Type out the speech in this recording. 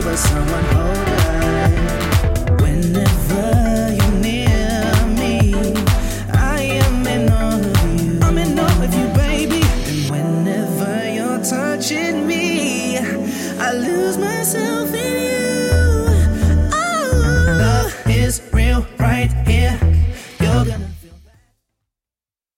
for someone older. Whenever you're near me, I am in all of you. I'm in all of you, baby. And whenever you're touching me, I lose myself in you. Oh, love is real right